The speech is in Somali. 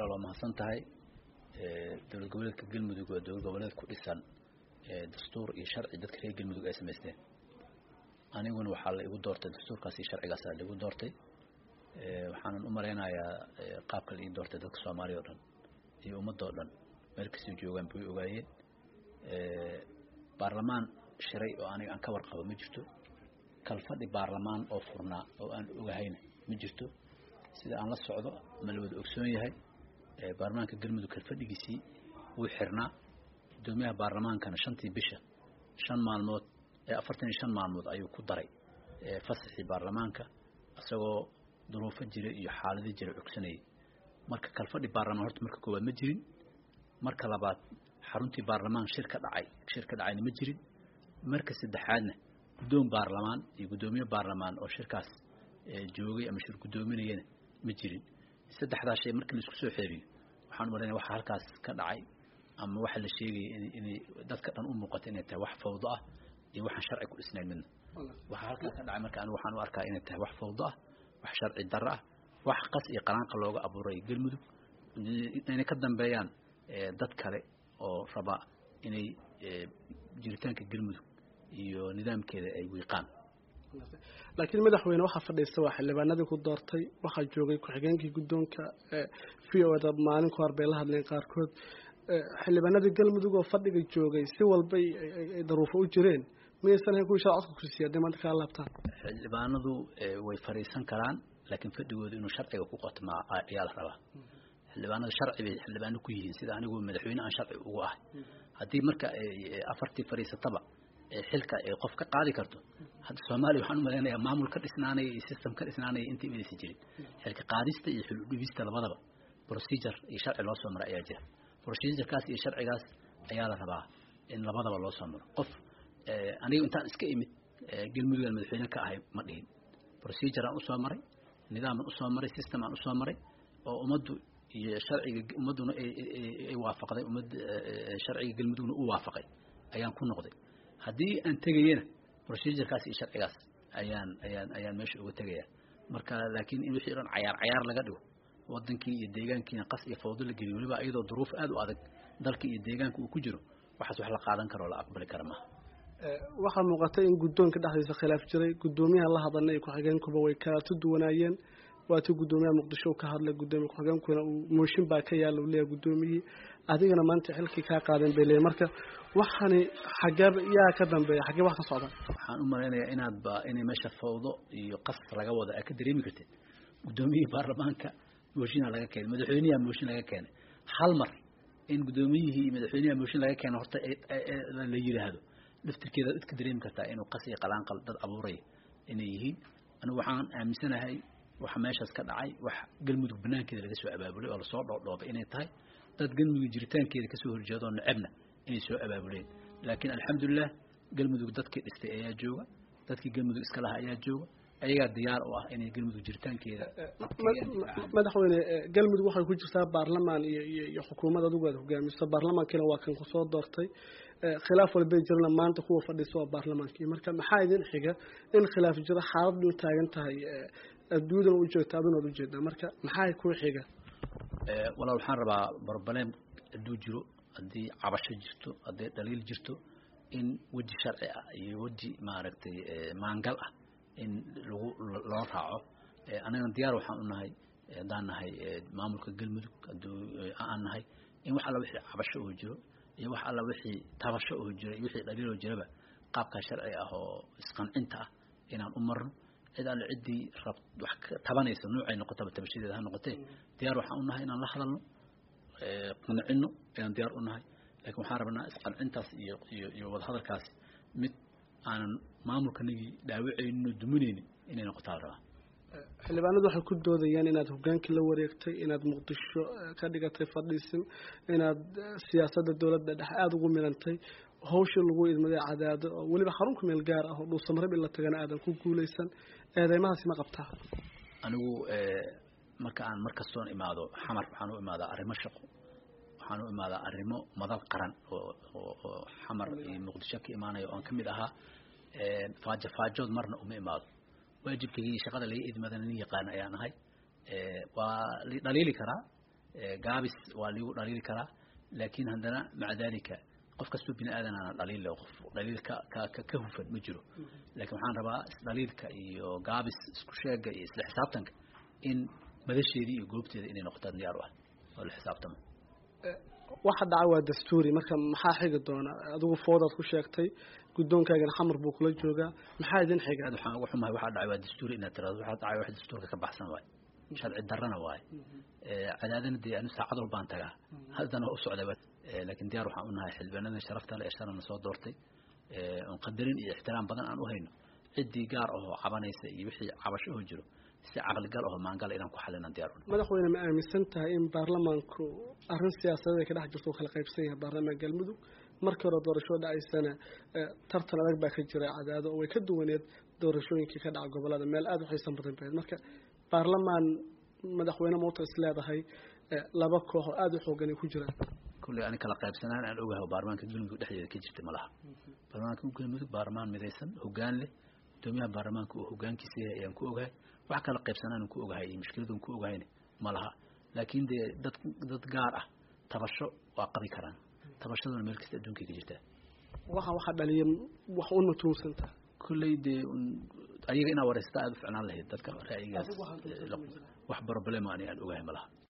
walaal waa mahadsan tahay dowlad goboleedka galmudug waa dowlad goboleed ku dhisan dastuur iyo sharci dadka reer galmudug ay samaysteen aniguna waxaa la igu doortay dastuurkaas iyo sharcigaas la igu doortay waxaanan u maleynayaa qaabka la ii doortay dadka Soomaaliya oo dhan iyo ummadda oo dhan meel kasta joogaan bay ogaayeen baarlamaan shiray oo aniga aan ka warqabo ma jirto kalfadhi baarlamaan oo furnaa oo aan ogahayna ma jirto sida aan la socdo ma la wada ogsoon yahay baarlamaanka galmudug kalfadhigiisii wuu xirnaa gudoomiyaha baarlamaankana 5tii bisha 5 maalmood 45 maalmood ayuu ku daray fasaxii baarlamaanka asagoo duruufo jira iyo xaalado jira ogsanayay marka kalfadhi baarlamaan horta marka koowaad ma jirin marka labaad xaruntii baarlamaan shir ka dhacayna ma jirin marka saddexaadna gudoon baarlamaan iyo gudoomiye baarlamaan oo shirkaas joogay ama shir gudoominayna ma jirin saddexdaas shay markii la isku soo xeeriyo waxaan u maleynayaa waxa halkaas ka dhacay ama waxa la sheegay in dadka dhan u muuqato inay tahay wax fawdo ah iyo waxaan sharci ku dhisnayn midna waxa halkaas ka dhacay marka anigu waxaan u arkaa inay tahay wax fawdo ah wax sharci darro ah wax qas iyo qaraanqa looga abuuray galmudug inay ka dambeeyaan dad kale oo raba inay jiritaanka galmudug iyo nidaamkeeda ay wiiqaan laakiin madaxweyne waxa fadhiista waa xildhibaanadii ku doortay waxa joogay ku-xigeenkii guddoonka VOda maalin ka hor bay la hadleen qaarkood xildhibaanadii galmudug oo fadhiga joogay si walba ay daruufo u jireen miyaysan ahayn kuwii sharcadka ku siiyay nimanka kala laabtaan xildhibaanadu way fariisan karaan laakiin fadhigooda inuu sharciga ku qotma ayaa la rabaa xildhibaanada sharci bay xildhibaano ku yihiin sida anigu madaxweyne aan sharci ugu ahay haddii marka afartii fariisataba xilka qof ka qaadi karto hadda Soomaaliya waxaan u maleynayaa maamul ka dhisnaanay iyo system ka dhisnaanay intii midaysi jirin xilka qaadista iyo xil u dhibista labadaba procedure iyo sharci loo soo maray ayaa jira procedure-kaas iyo sharcigaas ayaa la rabaa in labadaba loo soo maro qof aniga intaan iska imid galmudug madaxweyne ka ahay ma dhihin procedure aan u soo maray nidaam aan u soo maray system aan u soo maray oo ummaddu iyo sharciga ummaduna ay waafaqday sharciga galmudugna uu waafaqay ayaan ku noqday haddii aan tagayna procedure-kaas iyo sharcigaas ayaan meesha uga tagayaa marka laakiin in wixii dhan cayaar laga dhigo wadankii iyo deegaankiina qas iyo fawdo la geliyo waliba iyadoo duruuf aad u adag dalkii iyo deegaanka uu ku jiro waxaas wax la qaadan karo la aqbali karo ma waxa muuqata in guddoonka dhexdiisa khilaaf jiray gudoomiyaha la hadalnay ku-xigeenkuba way kala duwanaayeen waatii gudoomiyaha muqdisho ka hadlay gudoomiye ku-xigeenkuna uu mooshin baa ka yaala uu leeyahay gudoomiyihii adigana maanta xilkii ka qaadeen bay leeyahay marka waxani xageeb yaa ka dambeeya xagee wax ka socda waxaan u maleynayaa inay meesha fawdo iyo qas laga wada ka dareemi kartid gudoomiyihii baarlamaanka mooshinaa laga keenay madaxweynaha mooshin laga keenay hal mar in gudoomiyihii madaxweynaha mooshin laga keenay horta la yiraahdo laftirkeeda dadka dareemi kartaa inuu qas iyo qalaanqal dad abuuray inay yihiin anigu waxaan aaminsanahay waxa meeshaas ka dhacay wax galmudug banaankeeda laga soo abaabulay oo la soo dhoodhoobay inay tahay dad galmudug jiritaankeeda ka soo horjeedo nacabna inay soo abaabuleen laakiin alxamdulillah galmudug dadkii dhistay ayaa jooga dadkii galmudug iska lahaa ayaa jooga ayaga diyaar u ah inay galmudug jiritaankeeda madaxweyne galmudug waxay ku jirtaa baarlamaan iyo xukuumad adigu aad hogaamiso baarlamaankiina waa kan ku soo doortay khilaaf walba jirna maanta kuwa fadhiiso waa baarlamaankii marka maxaa idin xiga in khilaaf jiro xaalad u taagan tahay adduudan u joogta aduna u jeedaa marka maxaa ku xiga walaal waxaan rabaa barbalem aduu jiro hadii cabasho jirto hadii dhaliil jirto in waji sharci ah iyo waji maaragtay maangal ah in loo raaco anaga diyaar waxaan u nahay hadaan nahay maamulka galmudug haduu aan nahay in wax alla wixii cabasho oo jiro iyo wax alla wixii tabasho oo jiro iyo wixii dhaliil oo jiraba qaabka sharci ah oo isqancinta ah inaan u marno cid alle cidii rab wax tabanaysa noocay noqotaba tabashadeeda ha noqotee diyaar waxaan u nahay inaan la hadalno qancino inaan diyaar u nahay laakiin waxaan rabnaa isqancintaas iyo wada hadalkaas mid aanan maamulkanagii dhaawacaynin oo duminaynin inay noqotaa rabaa xildhibaanadu waxay ku doodayaan inaad hogaankii la wareegtay inaad muqdisho ka dhigatay fadhiisin inaad siyaasadda dowladda dhexe aada ugu milantay hawshii lagu idmaday cadaado oo weliba xarunka meel gaar ah oo dhuusamarib in la tagana aadan ku guulaysan eedeymahaasi ma qabtaa anigu marka aan markastoon imaado xamar waxaan u imaadaa arrimo shaqo waxaan u imaadaa arrimo madal qaran oo xamar iyo muqdisho ka imaanayo oon ka mid ahaa faajood marna uma imaado waajibkaygii shaqada laga idmadana nin yaqaan ayaan ahay waa dhaliili karaa gaabis waa liigu dhaliili karaa laakiin haddana maca dalika qof kastoo bini aadan aan dhaliil leh qof dhaliil ka hufan ma jiro laakiin waxaan rabaa dhaliilka iyo gaabis isku sheega iyo isla xisaabtanka in madasheedii iyo goobteeda inay noqotaan diyaar u ah oo la xisaabtamo waxa dhacay waa dastuuri marka maxaa xigi doona adigu foodaad ku sheegtay guddoonkaagana xamar buu kula joogaa maxaa idin xiga waxaan ugu xumahay waxa dhacay waa dastuuri inaad tiraahdo waxa dhacay wax dastuurka ka baxsan waay sharci darrana waay cadaadana dee anu saacad walbaan tagaa haddana u socday laakiin diyaar waxaan u nahay xildhibaanada sharafta leh ee sharana soo doortay oon qadarin iyo ixtiraam badan aan u hayno ciddii gaar ahoo cabanaysa iyo wixii cabasho oo jiro si caqligal oo maangal inaan ku xalina diyaar u madaxweyne ma aaminsan tahay in baarlamaanku arrin siyaasadeed ay ka dhex jirto oo kala qaybsan yahay baarlamaanka galmudug markii hore doorashada dhacaysana tartan adag baa ka jira cadaado oo way ka duwaneed doorashooyinkii ka dhaca gobolada meel aada u xiisan badan bayd marka baarlamaan madaxweyne moota is leedahay laba koox oo aada u xoogan ay ku jiraan kulley ani kala qaybsanaan aan ogahay baarlamaanka galmudug dhexdeeda ka jirta ma laha baarlamaanka galmudug baarlamaan midaysan hoggaan leh gudoomiyaha baarlamaanka oo hoggaankiisa yahay ayaan ku ogahay wax kala qaybsanaan ku ogahay iyo mushkiladan ku ogahayna ma laha laakiin dee dad gaar ah tabasho waa qabi karaan tabashaduna meel kasta adduunka ka jirtaa waxa dhaliya wax una tuunsanta kulley dee ayaga inaa wareystaa aada u ficnaan lahayd dadka ra'yigaas wax problema ani aan ogahay ma laha